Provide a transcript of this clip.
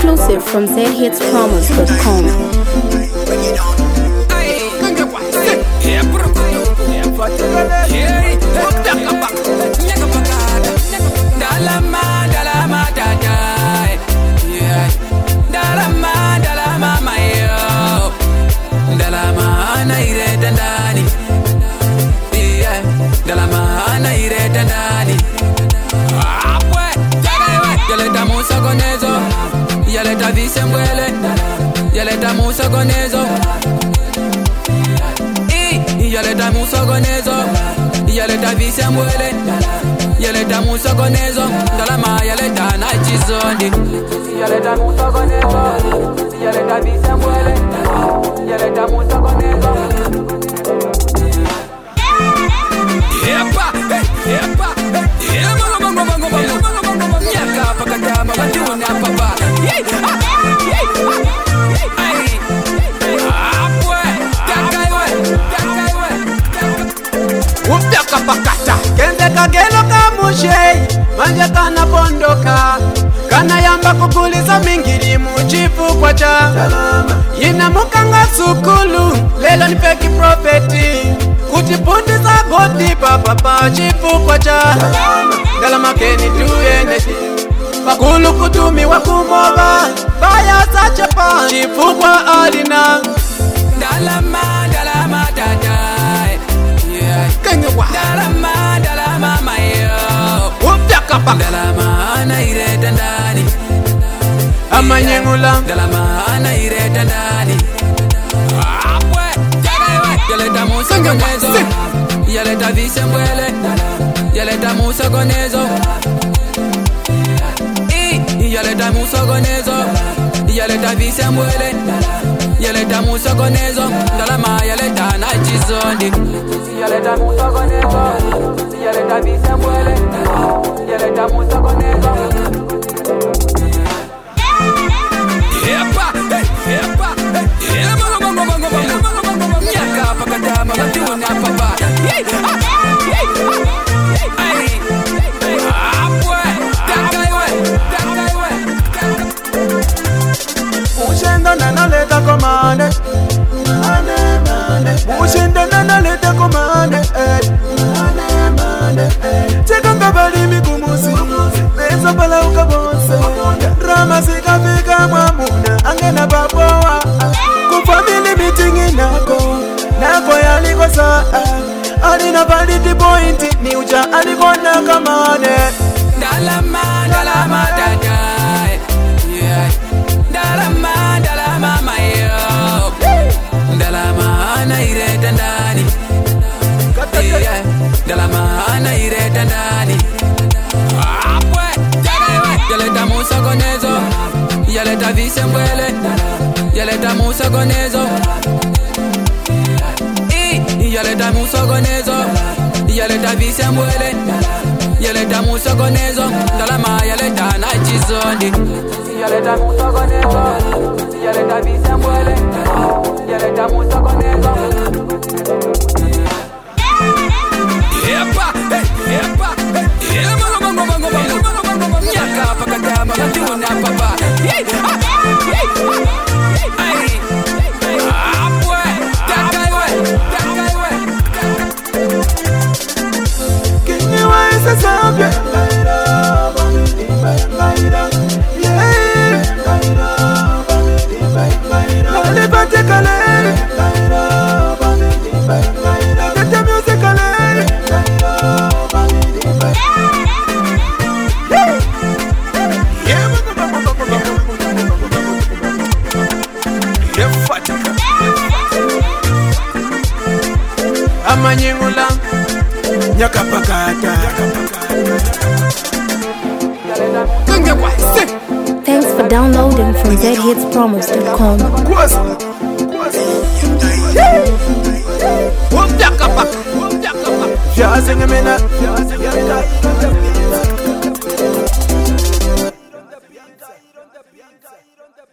Exclusive from zhitspromos.com. Yaleta visembwele, yaleta musogonezo. Yaleta musogonezo, yaleta visembwele, yaleta musogonezo. Dalama yaleta na chizondi. Yaleta musogonezo, yaleta visembwele, yaleta musogonezo. Yepa, yepa, nyaka pakatama batuna papa. Pakata kenze kagelo kamushe manje kana pondoka kana yamba kukuliza mingiri muchifu kwa cha yina mukanga sukulu lelo ni feki profeti kutipundi za godi papa chifu kwa cha dalama keni tuende pakulu kutumi wakumoba baya sachapa chifu kwa alina dalama dada. Dalama mayo Dalama na ireta ndani Amanyengula Dalama na ireta ndani Yaleta musogonezo Yaleta visembwele Yaleta musogonezo Yaleta musogonezo Yaleta visembwele Yaleta musogonezo Dalama yaleta na chizondi Yaleta musogonezo Yaleta visembwele Yaleta musogonezo Yepa, yepa, nyaka pakatama batuna papa. Ushenda nanaleta komande Ushenda nanaleta komande Chekanga bali mikumusi Meza pala ukabonse Rama sika fika mwamuna Angena baboa Kufamili meeting inako Nako yaliko saa Alina validi pointi Ni uja aliko nakamane Dalama dada. Dalama mayo Dalama na ireta ndani Dalama na ireta ndani Yaleta musogonezo Yaleta visembwele Yaleta musogonezo Yaleta musogonezo Yaleta visembwele Yaleta musogonezo Dalama yaleta na chizondi Yaleta musogonezo Yaleta visembwele Yaleta musogonezo Yepa, yepa, nyaka pakatama batuna papa. Kinyiwa isa sabye Nalipate kalei Nakete music kalei Amanyengula nyaka pakata Thanks for downloading from zhitspromos.com. Vyazingemena